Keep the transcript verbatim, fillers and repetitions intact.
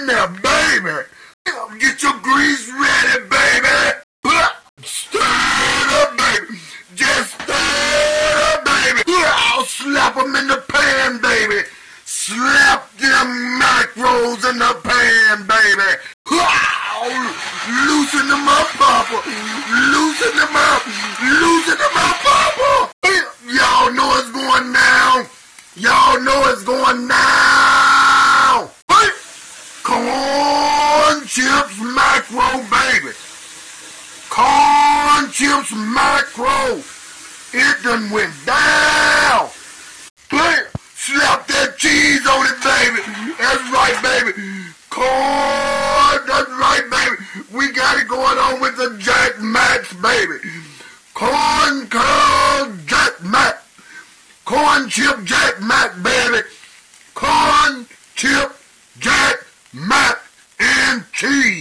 there, baby. Get your grease ready, baby. Stir it up, baby. Just stir it up, baby. I'll slap them in the pan, baby. Slap them macros in the pan, baby. Loosen them up, Papa. Loosen them up. Loosen them up, Papa. Y'all know it's going down. Y'all know it's going down. Corn chips macro, baby. Corn chips macro. It done went down. Slap that cheese on it, baby. That's right, baby. Corn, that's right, baby. We got it going on with the Jack Max, baby. Corn curl Jack Mac. Corn chip Jack Mac, baby. Corn chip Jack Mac and cheese.